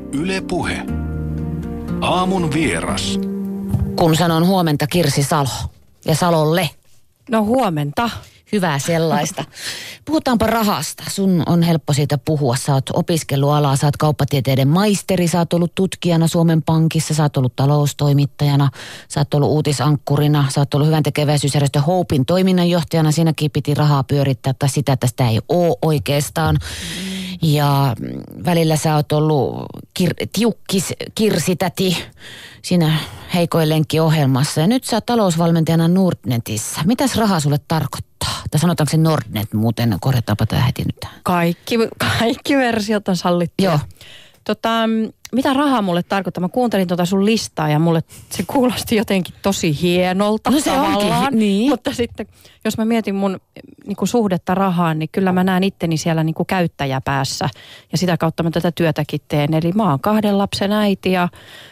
Yle Puhe. Aamun vieras. Kun sanon huomenta Kirsi Salo ja Salolle. No huomenta. Hyvää sellaista. Puhutaanpa rahasta. Sun on helppo siitä puhua. Sä oot opiskellut alaa, sä oot kauppatieteiden maisteri, sä oot ollut tutkijana Suomen Pankissa, sä oot ollut taloustoimittajana, sä oot ollut uutisankkurina, sä oot ollut hyvän tekeväisyysjärjestö Hopein toiminnanjohtajana. Siinäkin piti rahaa pyörittää tai sitä, että sitä ei ole oikeastaan. Ja välillä sä oot ollut tiukkis kirsitäti siinä heikoin lenkki -ohjelmassa. Ja nyt sä oot talousvalmentajana Nordnetissä. Mitäs raha sulle tarkoittaa? Tai sanotaanko se Nordnet muuten? Korjataanpa tää heti nyt. Kaikki versiot on sallittu. Joo. Mitä rahaa mulle tarkoittaa? Mä kuuntelin sun listaa ja mulle se kuulosti jotenkin tosi hienolta. No se onkin, niin. Mutta sitten, jos mä mietin mun suhdetta rahaan, niin kyllä mä näen itteni siellä käyttäjäpäässä. Ja sitä kautta mä tätä työtäkin teen. Eli mä oon 2 lapsen äiti ja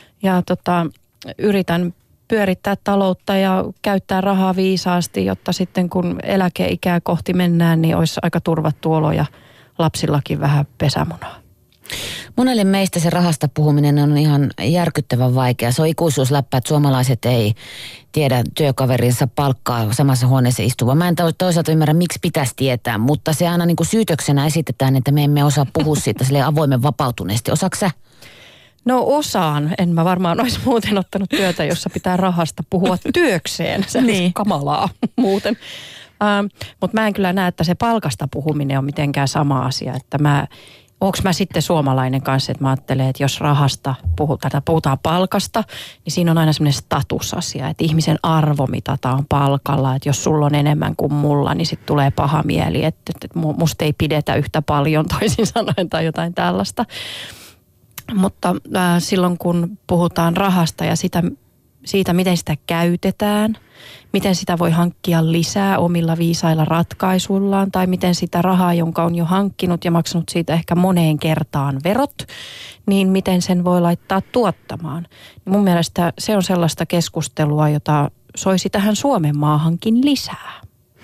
yritän pyörittää taloutta ja käyttää rahaa viisaasti, jotta sitten kun eläkeikää kohti mennään, niin olisi aika turvattu olo ja lapsillakin vähän pesämunaa. Monelle meistä se rahasta puhuminen on ihan järkyttävän vaikea. Se on ikuisuusläppä, että suomalaiset ei tiedä työkaverinsa palkkaa samassa huoneessa istuva. Mä en toisaalta ymmärrä, miksi pitäisi tietää, mutta se aina syytöksenä esitetään, että me emme osaa puhua siitä silleen avoimen vapautuneesti. Osaatko sä? No osaan. En mä varmaan olisi muuten ottanut työtä, jossa pitää rahasta puhua työkseen. Se on niin kamalaa muuten. Mutta mä en kyllä näe, että se palkasta puhuminen on mitenkään sama asia. Että onko mä sitten suomalainen kanssa, että mä ajattelen, että jos rahasta puhutaan palkasta, niin siinä on aina semmoinen statusasia, että ihmisen arvo mitataan palkalla. Että jos sulla on enemmän kuin mulla, niin sitten tulee paha mieli, että musta ei pidetä yhtä paljon toisin sanoen tai jotain tällaista. Mutta silloin kun puhutaan rahasta ja siitä, miten sitä käytetään, miten sitä voi hankkia lisää omilla viisailla ratkaisuillaan tai miten sitä rahaa, jonka on jo hankkinut ja maksanut siitä ehkä moneen kertaan verot, niin miten sen voi laittaa tuottamaan. Mun mielestä se on sellaista keskustelua, jota soisi tähän Suomen maahankin lisää.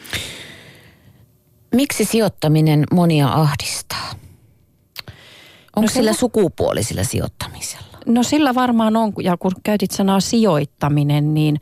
Miksi sijoittaminen monia ahdistaa? Onko sillä sukupuolisilla sijoittamisella? No sillä varmaan on, ja kun käytit sanaa sijoittaminen, niin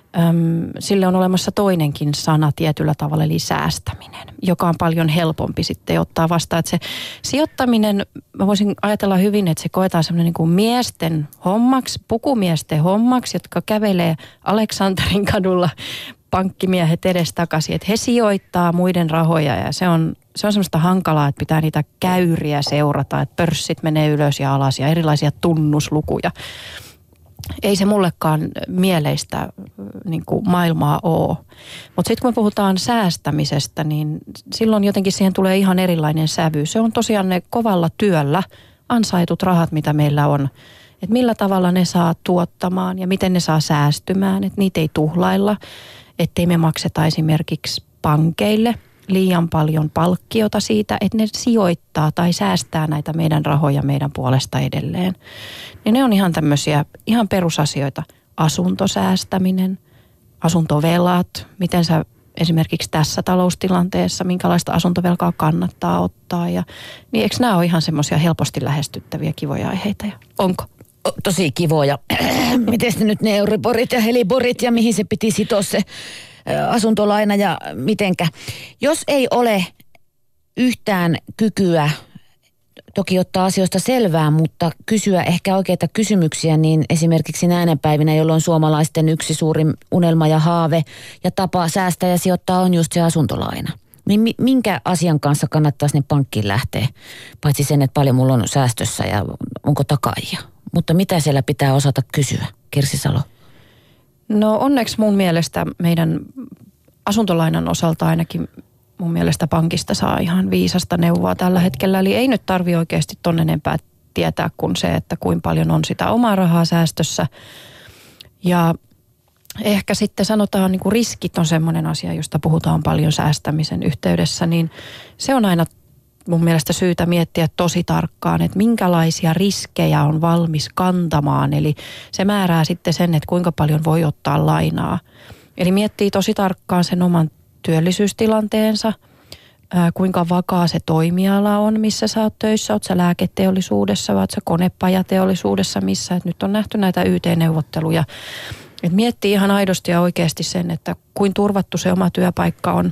sille on olemassa toinenkin sana tietyllä tavalla, eli säästäminen, joka on paljon helpompi sitten ottaa vastaan. Että se sijoittaminen, mä voisin ajatella hyvin, että se koetaan semmoinen miesten hommaksi, pukumiesten hommaksi, jotka kävelee Aleksanterin kadulla pankkimiehet edestakaisin, että he sijoittaa muiden rahoja ja se on semmoista hankalaa, että pitää niitä käyriä seurata, että pörssit menee ylös ja alas ja erilaisia tunnuslukuja. Ei se mullekaan mieleistä maailmaa ole. Mutta sitten kun me puhutaan säästämisestä, niin silloin jotenkin siihen tulee ihan erilainen sävy. Se on tosiaan ne kovalla työllä ansaitut rahat, mitä meillä on. Että millä tavalla ne saa tuottamaan ja miten ne saa säästymään, että niitä ei tuhlailla. Ettei me makseta esimerkiksi pankeille liian paljon palkkiota siitä, että ne sijoittaa tai säästää näitä meidän rahoja meidän puolesta edelleen. Niin ne on ihan tämmöisiä ihan perusasioita. Asuntosäästäminen, asuntovelat, miten sä esimerkiksi tässä taloustilanteessa, minkälaista asuntovelkaa kannattaa ottaa. Niin eikö nämä ole ihan semmoisia helposti lähestyttäviä kivoja aiheita? Onko? Tosi kivoja. Miten nyt ne euriborit ja heliborit ja mihin se piti sitoa se asuntolaina ja mitenkä. Jos ei ole yhtään kykyä toki ottaa asioista selvää, mutta kysyä ehkä oikeita kysymyksiä, niin esimerkiksi näinä päivinä, jolloin suomalaisten yksi suurin unelma ja haave ja tapa säästää ja sijoittaa on just se asuntolaina. Niin minkä asian kanssa kannattaa sinne pankkiin lähteä? Paitsi sen, että paljon mulla on säästössä ja onko takaajia. Mutta mitä siellä pitää osata kysyä, Kirsi Salo? No onneksi mun mielestä meidän asuntolainan osalta ainakin mun mielestä pankista saa ihan viisasta neuvoa tällä hetkellä. Eli ei nyt tarvi oikeasti ton enempää tietää kuin se, että kuinka paljon on sitä omaa rahaa säästössä. Ja ehkä sitten sanotaan riskit on semmoinen asia, josta puhutaan paljon säästämisen yhteydessä, niin se on aina mun mielestä syytä miettiä tosi tarkkaan, että minkälaisia riskejä on valmis kantamaan. Eli se määrää sitten sen, että kuinka paljon voi ottaa lainaa. Eli miettii tosi tarkkaan sen oman työllisyystilanteensa, kuinka vakaa se toimiala on, missä sä oot töissä. Oot sä lääketeollisuudessa vai oot sä konepajateollisuudessa, missä. Et nyt on nähty näitä YT-neuvotteluja. Et miettii ihan aidosti ja oikeasti sen, että kuin turvattu se oma työpaikka on.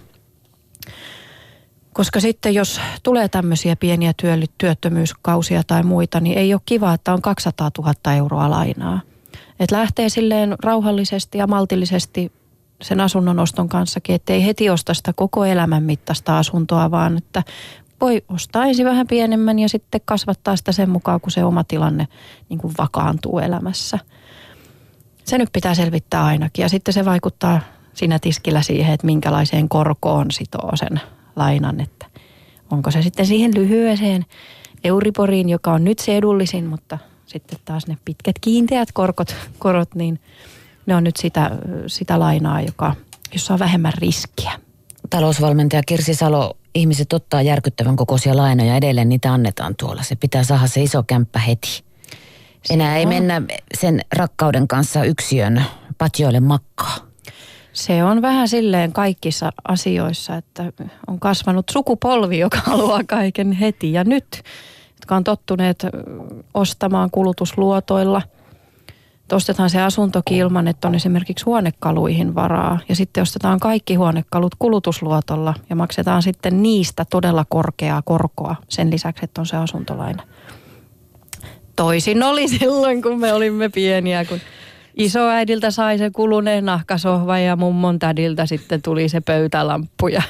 Koska sitten jos tulee tämmöisiä pieniä työttömyyskausia tai muita, niin ei ole kiva, että on 200 000 euroa lainaa. Et lähtee silleen rauhallisesti ja maltillisesti sen asunnon oston kanssakin, ettei heti osta sitä koko elämän mittaista asuntoa, vaan että voi ostaa ensin vähän pienemmän ja sitten kasvattaa sitä sen mukaan, kun se oma tilanne niin kuin vakaantuu elämässä. Se nyt pitää selvittää ainakin ja sitten se vaikuttaa siinä tiskillä siihen, että minkälaiseen korkoon sitoo sen lainan, että onko se sitten siihen lyhyeseen Euriboriin, joka on nyt se edullisin, mutta sitten taas ne pitkät kiinteät korot, niin ne on nyt sitä lainaa, jossa on vähemmän riskiä. Talousvalmentaja Kirsi Salo, ihmiset ottaa järkyttävän kokoisia lainoja, edelleen niitä annetaan tuolla. Se pitää saada se iso kämppä heti. Enää ei mennä sen rakkauden kanssa yksiön patjoille makkaa. Se on vähän silleen kaikissa asioissa, että on kasvanut sukupolvi, joka haluaa kaiken heti ja nyt, jotka on tottuneet ostamaan kulutusluotoilla. Ostetaan se asuntokin ilman, että on esimerkiksi huonekaluihin varaa ja sitten ostetaan kaikki huonekalut kulutusluotolla ja maksetaan sitten niistä todella korkeaa korkoa sen lisäksi, että on se asuntolaina. Toisin oli silloin, kun me olimme pieniä, kun isoäidiltä sai se kuluneen nahkasohva ja mummon tädiltä sitten tuli se pöytälamppu ja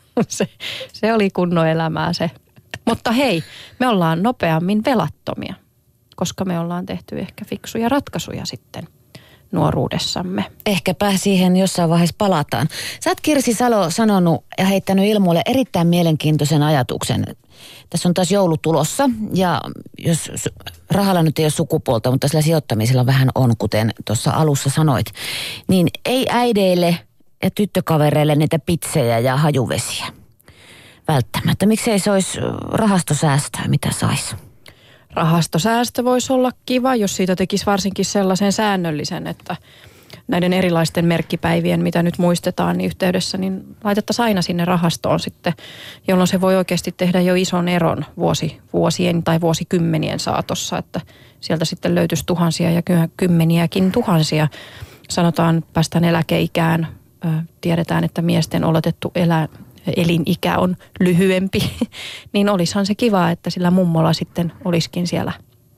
se oli kunnon elämää se. Mutta hei, me ollaan nopeammin velattomia, koska me ollaan tehty ehkä fiksuja ratkaisuja sitten nuoruudessamme. Ehkäpä siihen jossain vaiheessa palataan. Sä oot Kirsi Salo sanonut ja heittänyt ilmoille erittäin mielenkiintoisen ajatuksen. Tässä on taas joulu tulossa ja jos rahalla nyt ei ole sukupuolta, mutta sillä sijoittamisella vähän on, kuten tuossa alussa sanoit, niin ei äideille ja tyttökavereille niitä pitsejä ja hajuvesiä välttämättä. Miksei se olisi rahastosäästöä, mitä saisi? Rahastosäästö voisi olla kiva, jos siitä tekisi varsinkin sellaisen säännöllisen, että näiden erilaisten merkkipäivien, mitä nyt muistetaan, niin yhteydessä, niin laitettaisiin aina sinne rahastoon sitten, jolloin se voi oikeasti tehdä jo ison eron vuosien tai vuosikymmenien saatossa, että sieltä sitten löytyisi tuhansia ja kymmeniäkin tuhansia. Sanotaan, päästään eläkeikään, tiedetään, että miesten oletettu elinikä on lyhyempi, niin olisihan se kiva, että sillä mummolla sitten olisikin siellä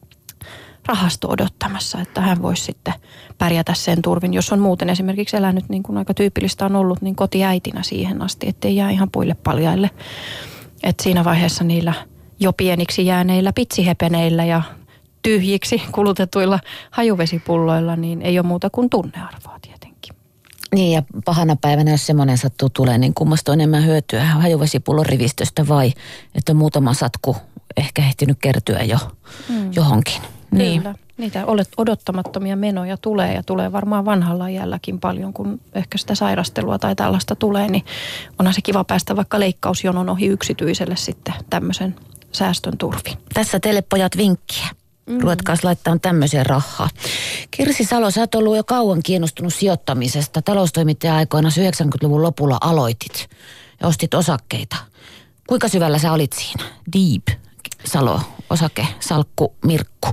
rahasto odottamassa, että hän voisi sitten pärjätä sen turvin, jos on muuten esimerkiksi elänyt niin kuin aika tyypillistä on ollut, niin kotiäitinä siihen asti, ettei jää ihan puille paljaille. Että siinä vaiheessa niillä jo pieniksi jääneillä pitsihepeneillä ja tyhjiksi kulutetuilla hajuvesipulloilla, niin ei ole muuta kuin tunnearvoa tietenkin. Niin ja pahana päivänä, jos semmoinen sattuu tulee, niin kummasta on enemmän hyötyä hajuvesipullon rivistöstä vai että on muutama satku ehkä ehtinyt kertyä jo johonkin. Niin. Kyllä. Niitä odottamattomia menoja tulee ja tulee varmaan vanhalla iälläkin paljon, kun ehkä sitä sairastelua tai tällaista tulee, niin onhan se kiva päästä vaikka leikkausjonon ohi yksityiselle sitten tämmöisen säästön turvin. Tässä teille pojat vinkkiä. Ruvetkaas laittaa tämmöiseen rahaa. Kirsi Salo, sä oot ollut jo kauan kiinnostunut sijoittamisesta. Taloustoimittaja-aikoina 90-luvun lopulla aloitit ja ostit osakkeita. Kuinka syvällä sä olit siinä? Deep Salo, osake, salkku, Mirkku.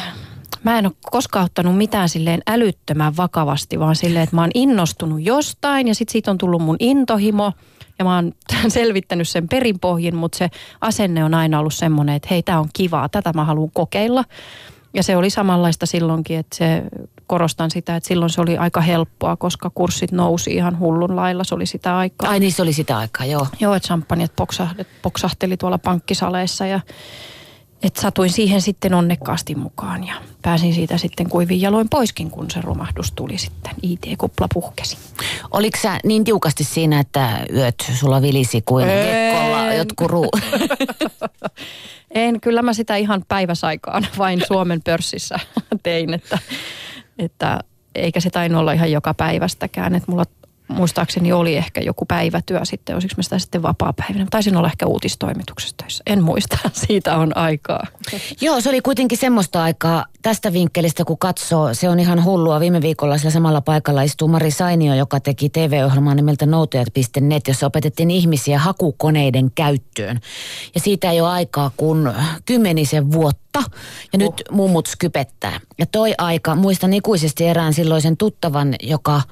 Mä en ole koskaan ottanut mitään silleen älyttömän vakavasti, vaan silleen, että mä oon innostunut jostain ja sitten siitä on tullut mun intohimo. Ja mä oon selvittänyt sen perinpohjin, mutta se asenne on aina ollut semmoinen, että hei, tää on kivaa, tätä mä haluan kokeilla. Ja se oli samanlaista silloinkin, että korostan sitä, että silloin se oli aika helppoa, koska kurssit nousi ihan hullun lailla, se oli sitä aikaa. Ai niin, se oli sitä aikaa, joo. Joo, että champagnet poksahteli tuolla pankkisaleissa ja että satuin siihen sitten onnekkaasti mukaan ja pääsin siitä sitten kuivin jaloin poiskin, kun se romahdus tuli sitten. IT-kupla puhkesi. Oliko sä niin tiukasti siinä, että yöt sulla vilisi kuin Gekkolla jotkut En, kyllä mä sitä ihan päiväsaikaan vain Suomen pörssissä tein, että eikä se tainnut olla ihan joka päivästäkään. Että muistaakseni oli ehkä joku päivätyö sitten, olisiko mä sitä sitten vapaapäivänä. Taisin olla ehkä uutistoimituksessa töissä. En muista, siitä on aikaa. Joo, se oli kuitenkin semmoista aikaa tästä vinkkelistä, kun katsoo. Se on ihan hullua. Viime viikolla sillä samalla paikalla istuu Mari Sainio, joka teki TV-ohjelmaa nimeltä Noutajat.net, jossa opetettiin ihmisiä hakukoneiden käyttöön. Ja siitä ei ole aikaa kuin 10 vuotta. Ja nyt mummut skypettää. Ja toi aika, muistan ikuisesti erään silloisen tuttavan, joka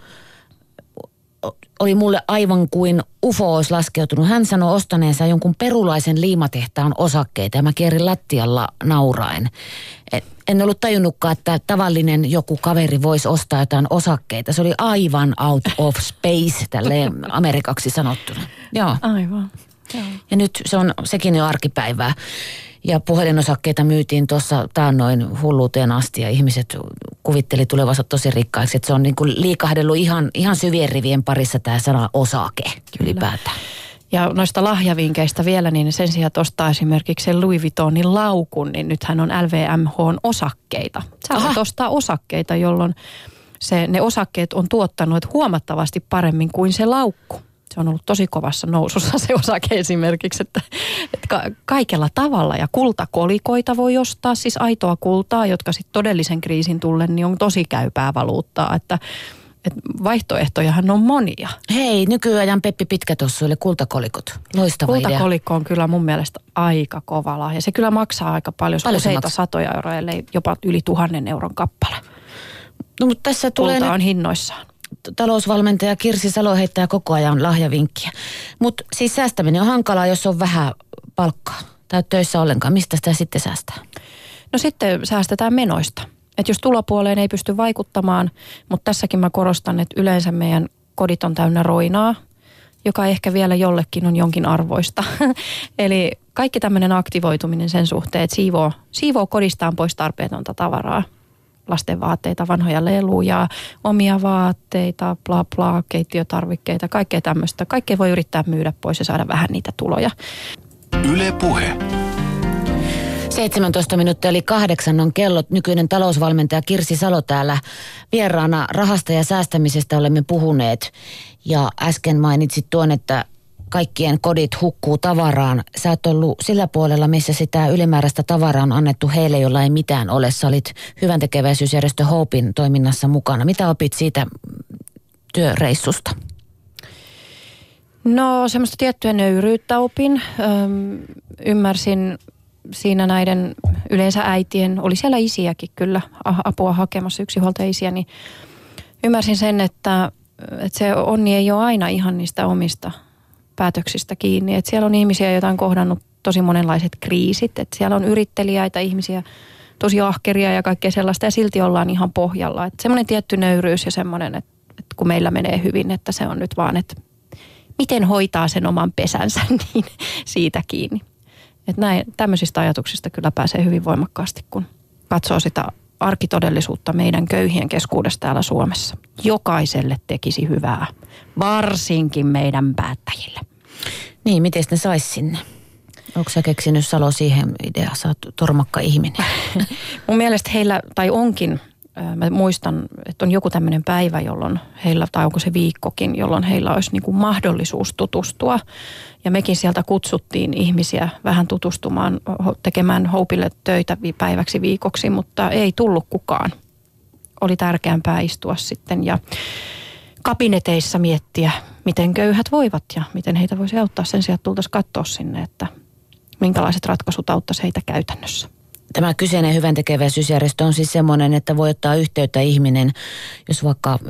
oli mulle aivan kuin UFO olisi laskeutunut. Hän sanoi ostaneensa jonkun perulaisen liimatehtaan osakkeita ja mä kierin lattialla nauraen. En ollut tajunnutkaan, että tavallinen joku kaveri voisi ostaa jotain osakkeita. Se oli aivan out of space, tälleen amerikaksi sanottuna. Joo. Aivan. Joo. Ja nyt sekin jo arkipäivää. Ja puhelinosakkeita myytiin tuossa taannoin hulluuteen asti ja ihmiset kuvitteli tulevansa tosi rikkaiksi. Että se on niin kuin liikahdellut ihan syvien rivien parissa tämä sana osake ylipäätään. Ja noista lahjavinkeistä vielä, niin sen sijaan, että ostaa esimerkiksi sen Louis Vuittonin laukun, niin nythän on LVMH-osakkeita. Sä voit ostaa osakkeita, jolloin ne osakkeet on tuottanut huomattavasti paremmin kuin se laukku. Se on ollut tosi kovassa nousussa se osake esimerkiksi, että kaikella tavalla. Ja kultakolikoita voi ostaa, siis aitoa kultaa, jotka sitten todellisen kriisin tullen niin on tosi käypää valuuttaa, että vaihtoehtojahan on monia. Hei, nykyajan Peppi Pitkätossuille kultakolikot. Loistava idea. Kultakolikko on kyllä mun mielestä aika kova lahja. Se kyllä maksaa aika paljon useita satoja euroja, ellei jopa yli 1000 euron kappale. No, mutta tässä tulee kulta on hinnoissaan. Talousvalmentaja Kirsi Salo heittää koko ajan lahjavinkkiä. Mutta siis säästäminen on hankalaa, jos on vähän palkkaa tai töissä ollenkaan. Mistä sitä sitten säästää? No sitten säästetään menoista. Että jos tulopuoleen ei pysty vaikuttamaan, mutta tässäkin mä korostan, että yleensä meidän kodit on täynnä roinaa, joka ehkä vielä jollekin on jonkin arvoista. Eli kaikki tämmöinen aktivoituminen sen suhteen, että siivoo kodistaan pois tarpeetonta tavaraa. Lasten vaatteita, vanhoja leluja, omia vaatteita, bla bla, keittiötarvikkeita, kaikkea tämmöistä. Kaikkea voi yrittää myydä pois ja saada vähän niitä tuloja. Yle Puhe. 17 minuuttia eli 8 on kellot. Nykyinen talousvalmentaja Kirsi Salo täällä vieraana. Rahasta ja säästämisestä olemme puhuneet. Ja äsken mainitsit tuon, että kaikkien kodit hukkuu tavaraan. Sä oot ollut sillä puolella, missä sitä ylimääräistä tavaraa on annettu heille, jolla ei mitään ole. Sä olit hyväntekeväisyysjärjestö Hopein toiminnassa mukana. Mitä opit siitä työreissusta? No semmoista tiettyä nöyryyttä opin. Ymmärsin siinä näiden yleensä äitien, oli siellä isiäkin kyllä apua hakemassa, yksinhuoltajaisiä, niin ymmärsin sen, että se onni ei ole aina ihan niistä omista päätöksistä kiinni. Että siellä on ihmisiä, joita on kohdannut tosi monenlaiset kriisit. Että siellä on yritteliäitä ihmisiä, tosi ahkeria ja kaikkea sellaista. Ja silti ollaan ihan pohjalla. Että semmoinen tietty nöyryys ja semmoinen, että kun meillä menee hyvin, että se on nyt vaan, että miten hoitaa sen oman pesänsä, niin siitä kiinni. Että tämmöisistä ajatuksista kyllä pääsee hyvin voimakkaasti, kun katsoo sitä arkitodellisuutta meidän köyhien keskuudessa täällä Suomessa. Jokaiselle tekisi hyvää, varsinkin meidän päättäjille. Niin, miten ne sais sinne? Onko sä keksinyt, Salo, siihen ideaan? Sä oot tormakka ihminen. Mun mielestä heillä, tai onkin, mä muistan, että on joku tämmöinen päivä, jolloin heillä, tai onko se viikkokin, jolloin heillä olisi niin kuin mahdollisuus tutustua. Ja mekin sieltä kutsuttiin ihmisiä vähän tutustumaan, tekemään Hopeille töitä päiväksi viikoksi, mutta ei tullut kukaan. Oli tärkeämpää istua sitten ja kabineteissa miettiä, miten köyhät voivat ja miten heitä voisi auttaa. Sen sijaan tultaisiin katsoa sinne, että minkälaiset ratkaisut auttaisi heitä käytännössä. Tämä kyseinen hyväntekeväisyysjärjestö on siis semmoinen, että voi ottaa yhteyttä ihminen, jos vaikka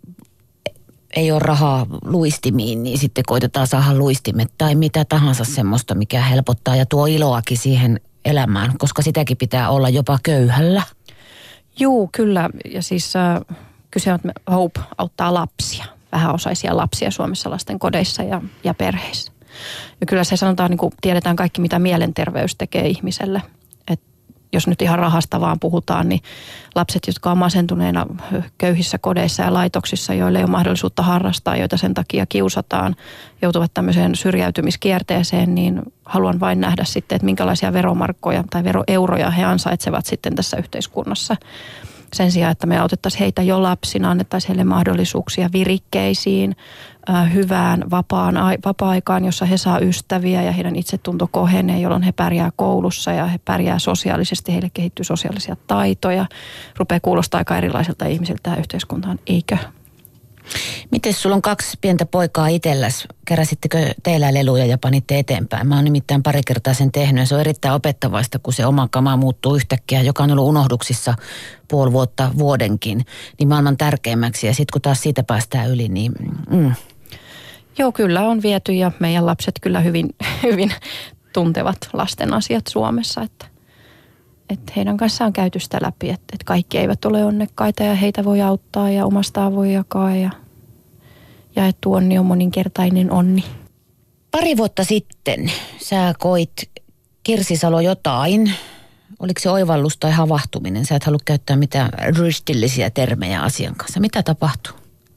ei ole rahaa luistimiin, niin sitten koitetaan saada luistimet tai mitä tahansa semmoista, mikä helpottaa ja tuo iloakin siihen elämään, koska sitäkin pitää olla jopa köyhällä. Juu, kyllä. Ja siis kyse on, että Hope auttaa lapsia, vähäosaisia lapsia Suomessa lasten kodeissa ja perheissä. Ja kyllä se sanotaan, niin kuin tiedetään kaikki, mitä mielenterveys tekee ihmiselle. Jos nyt ihan rahasta vaan puhutaan, niin lapset, jotka on masentuneena köyhissä kodeissa ja laitoksissa, joille ei ole mahdollisuutta harrastaa, joita sen takia kiusataan, joutuvat tämmöiseen syrjäytymiskierteeseen, niin haluan vain nähdä sitten, että minkälaisia veromarkkoja tai veroeuroja he ansaitsevat sitten tässä yhteiskunnassa. Sen sijaan, että me autettaisiin heitä jo lapsina, annettaisiin heille mahdollisuuksia virikkeisiin, hyvään vapaa-aikaan, jossa he saa ystäviä ja heidän itsetunto kohenee, jolloin he pärjää koulussa ja he pärjää sosiaalisesti, heille kehittyy sosiaalisia taitoja. Rupeaa kuulostaa aika erilaiselta ihmisiltä tähän yhteiskuntaan, eikö? Miten sulla on 2 pientä poikaa itselläs? Keräsittekö teillä leluja ja panitte eteenpäin? Mä oon nimittäin pari kertaa sen tehnyt ja se on erittäin opettavaista, kun se oma kama muuttuu yhtäkkiä, joka on ollut unohduksissa puoli vuotta, vuodenkin, niin maailman tärkeimmäksi. Ja sitten kun taas siitä päästään yli, niin Joo, kyllä on viety ja meidän lapset kyllä hyvin tuntevat lasten asiat Suomessa, että heidän kanssaan on käyty sitä läpi, että kaikki eivät ole onnekkaita ja heitä voi auttaa ja omastaan voi jakaa ja että onni on moninkertainen onni. Pari vuotta sitten sä koit, Kirsi Salo, jotain. Oliko se oivallus tai havahtuminen? Sä et halua käyttää mitään rystillisiä termejä asian kanssa. Mitä tapahtui?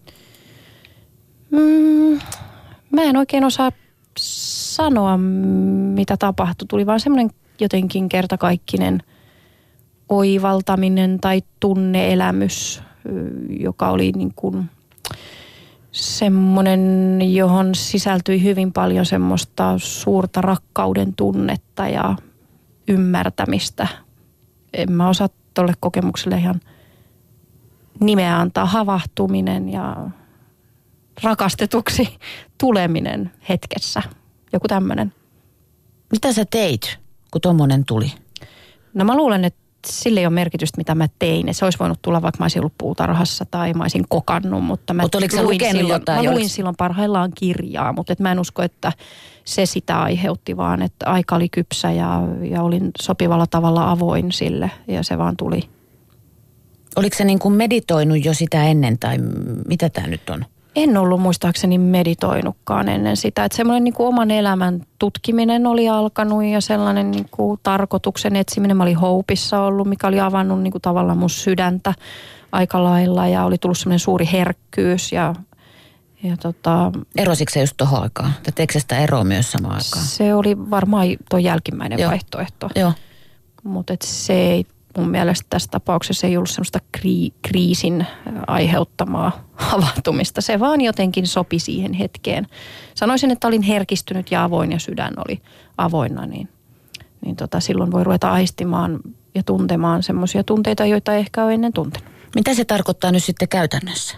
Mä en oikein osaa sanoa, mitä tapahtui. Tuli vaan semmoinen jotenkin kertakaikkinen oivaltaminen tai tunneelämys, joka oli niin kuin semmoinen, johon sisältyi hyvin paljon semmoista suurta rakkauden tunnetta ja ymmärtämistä. En mä osaa tolle kokemukselle ihan nimeä antaa. Havahtuminen ja rakastetuksi tuleminen hetkessä. Joku tämmöinen. Mitä sä teit, kun tommonen tuli? No mä luulen, että sille ei ole merkitystä, mitä mä tein. Se olisi voinut tulla, vaikka mä olisin ollut puutarhassa tai mä olisin kokannut, mutta mä luin silloin parhaillaan kirjaa, mutta mä en usko, että se sitä aiheutti, vaan että aika oli kypsä ja olin sopivalla tavalla avoin sille ja se vaan tuli. Oliko se niin kuin meditoinut jo sitä ennen tai mitä tämä nyt on? En ollut muistaakseni meditoinutkaan ennen sitä. Että semmoinen niin kuin oman elämän tutkiminen oli alkanut ja sellainen niin kuin tarkoituksen etsiminen. Mä olin Hopeissa ollut, mikä oli avannut niin kuin tavallaan mun sydäntä aika lailla ja oli tullut semmoinen suuri herkkyys Erositko se just tuohon aikaan? Tai teekö sitä eroa myös samaan aikaan? Se oli varmaan tuo jälkimmäinen vaihtoehto. Joo. Mutta se ei mun mielestä tässä tapauksessa ei ollut semmoista kriisin aiheuttamaa havahtumista. Se vaan jotenkin sopi siihen hetkeen. Sanoisin, että olin herkistynyt ja avoin ja sydän oli avoinna, niin silloin voi ruveta aistimaan ja tuntemaan semmoisia tunteita, joita ei ehkä ole ennen tuntenut. Mitä se tarkoittaa nyt sitten käytännössä?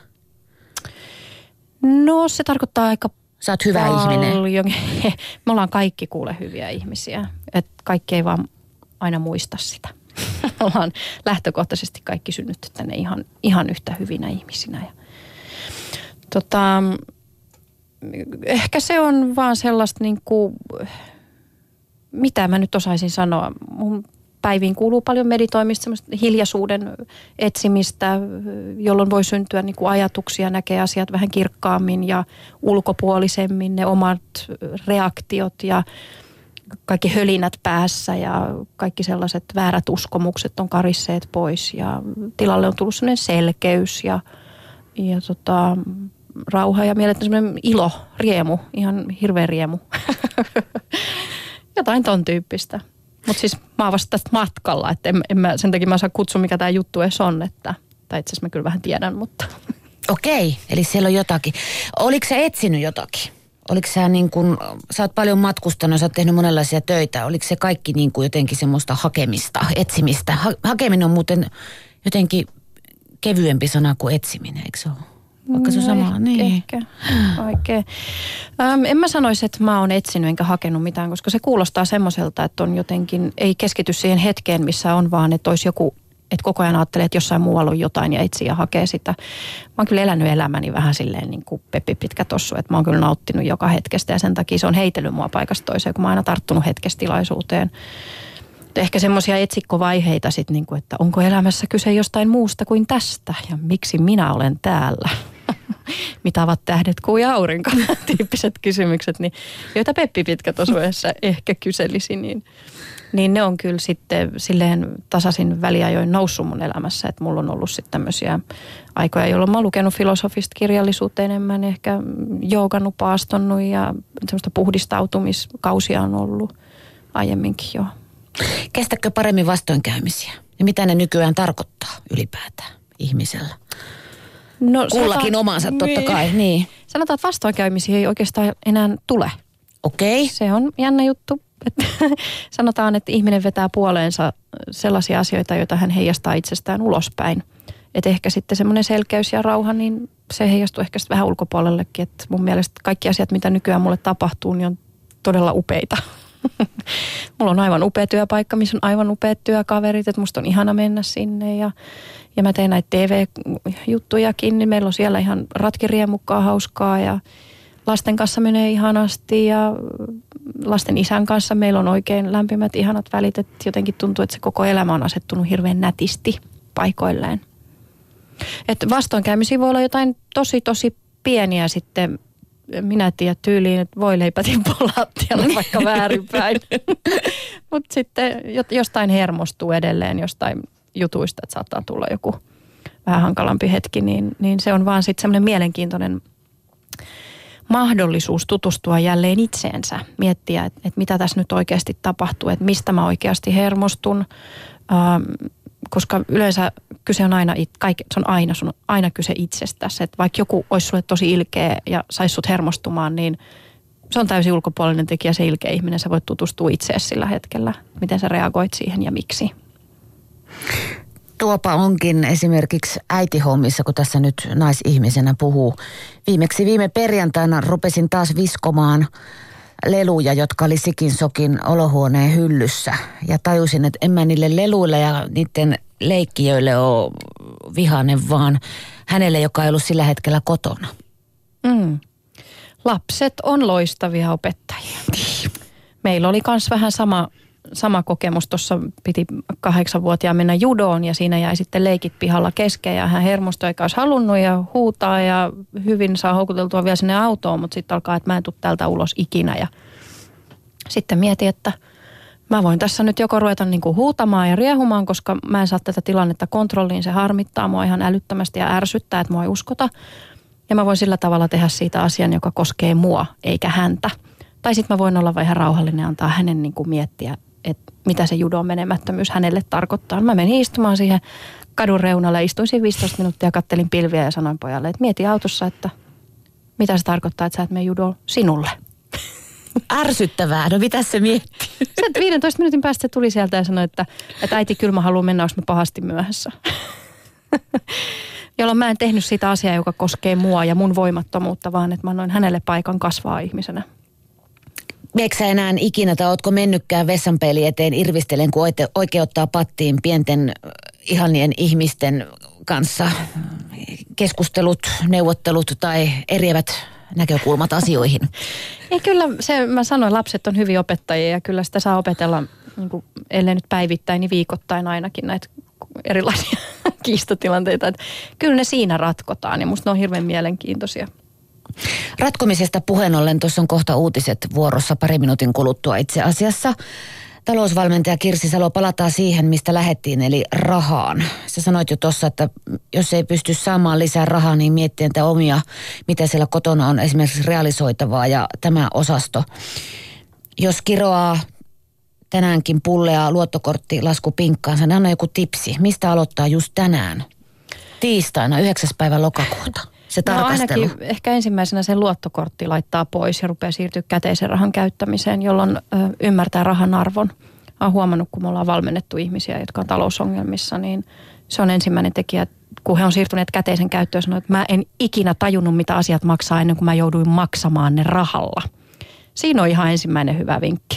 No se tarkoittaa aika Sä oot hyvä ihminen. Me ollaan kaikki kuule hyviä ihmisiä. Että kaikki ei vaan aina muista sitä. Ollaan lähtökohtaisesti kaikki synnytty tänne ihan yhtä hyvinä ihmisinä. Ehkä se on vaan sellaista niin kuin, mitä mä nyt osaisin sanoa. Mun päiviin kuuluu paljon meditoimista, semmoista hiljaisuuden etsimistä, jolloin voi syntyä niin kuin ajatuksia, näkee asiat vähän kirkkaammin ja ulkopuolisemmin, ne omat reaktiot ja kaikki hölinät päässä ja kaikki sellaiset väärät uskomukset on karisseet pois ja tilalle on tullut sellainen selkeys ja rauha ja mieletön sellainen ilo, riemu, ihan hirveä riemu. Jotain ton tyyppistä. Mutta siis mä oon vasta tästä matkalla, että sen takia mä osaa kutsua, mikä tää juttu edes on, tai itse asiassa mä kyllä vähän tiedän, mutta. Okei, eli siellä on jotakin. Oliko sä etsinyt jotakin? Oliko sä niin kuin, sä oot paljon matkustanut, sä oot tehnyt monenlaisia töitä. Oliko se kaikki niin kuin jotenkin semmoista hakemista, etsimistä? Hakeminen on muuten jotenkin kevyempi sana kuin etsiminen, eikö se ole? Vaikka se on sama. Niin. Ehkä. Oikein. En mä sanoisi, että mä oon etsinyt enkä hakenut mitään, koska se kuulostaa semmoiselta, että on jotenkin, ei keskity siihen hetkeen, missä on, vaan että olisi joku, että koko ajan ajattelee, että jossain muualla on jotain ja etsii ja hakee sitä. Mä oon kyllä elänyt elämäni vähän silleen niin kuin Peppi Pitkä tossu, että mä oon kyllä nauttinut joka hetkestä ja sen takia se on heitellyt mua paikasta toiseen, kun mä oon aina tarttunut hetkestilaisuuteen. Ehkä semmoisia etsikkovaiheita sitten, niin kuin, että onko elämässä kyse jostain muusta kuin tästä ja miksi minä olen täällä. Mitä ovat tähdet, kuu ja aurinko, tyyppiset kysymykset, niin, joita Peppi Pitkä tosuessa ehkä kyselisi, niin ne on kyllä sitten silleen tasaisin väliajoin noussut mun elämässä, että mulla on ollut sitten tämmöisiä aikoja, jolloin mä oon lukenut filosofista kirjallisuutta enemmän, ehkä joogannut, paastonnut ja semmoista puhdistautumiskausia on ollut aiemminkin jo. Kestäkö paremmin vastoinkäymisiä? Ja mitä ne nykyään tarkoittaa ylipäätään ihmisellä? No, kullakin omansa totta kai, niin. Sanotaan, että vastoinkäymisiä ei oikeastaan enää tule. Okei. Se on jännä juttu. Että sanotaan, että ihminen vetää puoleensa sellaisia asioita, joita hän heijastaa itsestään ulospäin. Että ehkä sitten semmoinen selkeys ja rauha, niin se heijastuu ehkä sitten vähän ulkopuolellekin. Että mun mielestä kaikki asiat, mitä nykyään mulle tapahtuu, niin on todella upeita. Mulla on aivan upea työpaikka, missä on aivan upeat työkaverit, että musta on ihana mennä sinne ja mä teen näitä TV-juttujakin, niin meillä on siellä ihan ratkiriemukkaa hauskaa ja lasten kanssa menee ihanasti ja lasten isän kanssa meillä on oikein lämpimät ihanat välit, että jotenkin tuntuu, että se koko elämä on asettunut hirveän nätisti paikoilleen. Että vastoinkäymisiä voi olla jotain tosi pieniä sitten, minä tiedän tyyliin, että voi leipätimpua lattialle vaikka väärinpäin. Mutta sitten jostain hermostuu edelleen jostain jutuista, että saattaa tulla joku vähän hankalampi hetki, niin se on vaan sitten semmoinen mielenkiintoinen mahdollisuus tutustua jälleen itseensä. Miettiä, että mitä tässä nyt oikeasti tapahtuu, että mistä mä oikeasti hermostun. Koska yleensä kyse on sun on aina kyse itsestäsi. Että vaikka joku olisi sulle tosi ilkeä ja saisi sut hermostumaan, niin se on täysin ulkopuolinen tekijä, se ilkeä ihminen. Sä voit tutustua itseesi sillä hetkellä, miten sä reagoit siihen ja miksi. Tuopa onkin esimerkiksi äitihommissa, kun tässä nyt naisihmisenä puhuu. Viimeksi viime perjantaina rupesin taas viskomaan leluja, jotka oli sikin sokin olohuoneen hyllyssä. Ja tajusin, että en mä niille leluille ja niiden leikkijöille ole vihainen, vaan hänelle, joka ei ollut sillä hetkellä kotona. Lapset on loistavia opettajia. Meillä oli myös vähän sama kokemus. Tuossa piti 8-vuotiaan mennä judoon ja siinä jäi sitten leikit pihalla kesken ja hän hermostui eikä olisi halunnut ja huutaa ja hyvin saa houkuteltua vielä sinne autoon, mutta sitten alkaa, että mä en tule täältä ulos ikinä ja sitten mietin, että mä voin tässä nyt joko ruveta niin kuin huutamaan ja riehumaan, koska mä en saa tätä tilannetta kontrolliin, se harmittaa mua ihan älyttömästi ja ärsyttää, että mua ei uskota. Ja mä voin sillä tavalla tehdä siitä asian, joka koskee mua eikä häntä. Tai sitten mä voin olla vähän rauhallinen ja antaa hänen niin kuin miettiä, että mitä se judon menemättömyys hänelle tarkoittaa. Mä menin istumaan siihen kadun reunalle, istuin siinä 15 minuuttia ja kattelin pilviä ja sanoin pojalle, että mieti autossa, että mitä se tarkoittaa, että sä et mene judoon sinulle. Ärsyttävää, no mitä se miettii? 15 minuutin päästä se tuli sieltä ja sanoi, että äiti, kyllä mä haluan mennä, onko mä pahasti myöhässä. Jolloin mä en tehnyt sitä asiaa, joka koskee mua ja mun voimattomuutta, vaan että mä annoin hänelle paikan kasvaa ihmisenä. Meekö sä enää ikinä tai ootko mennytkään vessanpeilin eteen irvistelen, kun oikein ottaa pattiin pienten ihanien ihmisten kanssa keskustelut, neuvottelut tai eriävät näkökulmat asioihin? Ei kyllä, mä sanoin, lapset on hyviä opettajia ja kyllä sitä saa opetella, niin kuin, ellei nyt päivittäin, niin viikoittain ainakin näitä erilaisia kiistatilanteita. Että kyllä ne siinä ratkotaan ja musta ne on hirveän mielenkiintoisia. Ratkomisesta puheen ollen, tuossa on kohta uutiset vuorossa pari minuutin kuluttua itse asiassa. Talousvalmentaja Kirsi Salo, palataan siihen, mistä lähdettiin, eli rahaan. Sä sanoit jo tuossa, että jos ei pysty saamaan lisää rahaa, niin miettiä niitä omia, mitä siellä kotona on esimerkiksi realisoitavaa ja tämä osasto. Jos kiroaa tänäänkin pullea luottokorttilasku pinkkaansa, niin anna joku tipsi. Mistä aloittaa just tänään? Tiistaina 9. päivä lokakuuta. Se tarkastelu. No ainakin ehkä ensimmäisenä sen luottokortti laittaa pois ja rupeaa siirtyä käteisen rahan käyttämiseen, jolloin ymmärtää rahan arvon. Olen huomannut, kun me ollaan valmennettu ihmisiä, jotka on talousongelmissa, niin se on ensimmäinen tekijä, kun he on siirtyneet käteisen käyttöön ja sanoo, että mä en ikinä tajunnut, mitä asiat maksaa ennen kuin mä jouduin maksamaan ne rahalla. Siinä on ihan ensimmäinen hyvä vinkki.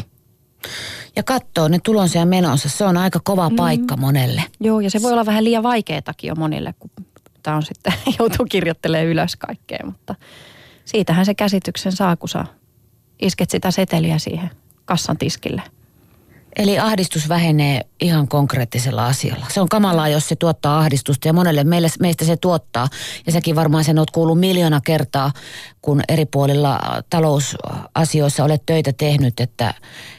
Ja katsoo ne tulonsa ja menonsa, se on aika kova paikka monelle. Joo, ja se voi olla vähän liian vaikeatakin jo monille, kun tämä on sitten, joutuu kirjoittelemaan ylös kaikkea, mutta siitähän se käsityksen saa, kun sä isket sitä seteliä siihen kassan tiskille. Eli ahdistus vähenee ihan konkreettisella asialla. Se on kamalaa, jos se tuottaa ahdistusta ja monelle meistä se tuottaa. Ja säkin varmaan sen oot kuullut 1,000,000 kertaa, kun eri puolilla talousasioissa olet töitä tehnyt, että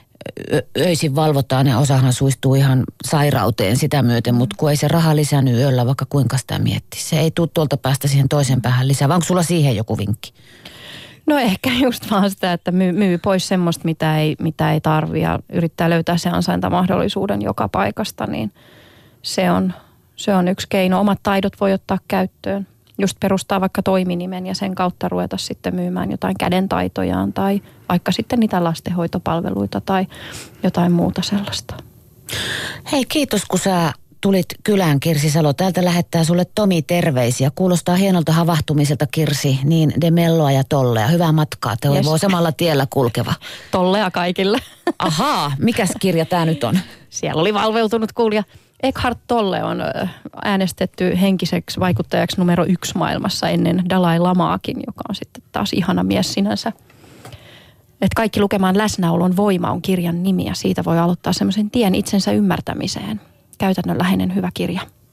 öisin valvotaan ja osahan suistuu ihan sairauteen sitä myöten, mutta kun ei se raha lisännyt yöllä, vaikka kuinka sitä miettii. Se ei tule tuolta päästä siihen toisen päähän lisää. Vai onko sulla siihen joku vinkki? No ehkä just vaan sitä, että myy pois semmoista, mitä ei tarvitse ja yrittää löytää se ansaintamahdollisuuden joka paikasta, niin Se on yksi keino. Omat taidot voi ottaa käyttöön. Just perustaa vaikka toiminimen ja sen kautta ruveta sitten myymään jotain kädentaitojaan tai vaikka sitten niitä lastenhoitopalveluita tai jotain muuta sellaista. Hei, kiitos kun sä tulit kylään, Kirsi Salo. Täältä lähettää sulle Tomi terveisiä. Kuulostaa hienolta havahtumiselta, Kirsi. Niin de melloa ja tollea. Hyvää matkaa. Toivoo yes. Samalla tiellä kulkeva. Tollea kaikille. Ahaa, mikäs kirja tää nyt on? Siellä oli valveutunut kuulija. Eckhart Tolle on äänestetty henkiseksi vaikuttajaksi numero 1 maailmassa ennen Dalai Lamaakin, joka on sitten taas ihana mies sinänsä. Että kaikki lukemaan läsnäolon voima on kirjan nimi ja siitä voi aloittaa semmoisen tien itsensä ymmärtämiseen. Käytännönläheinen hyvä kirja.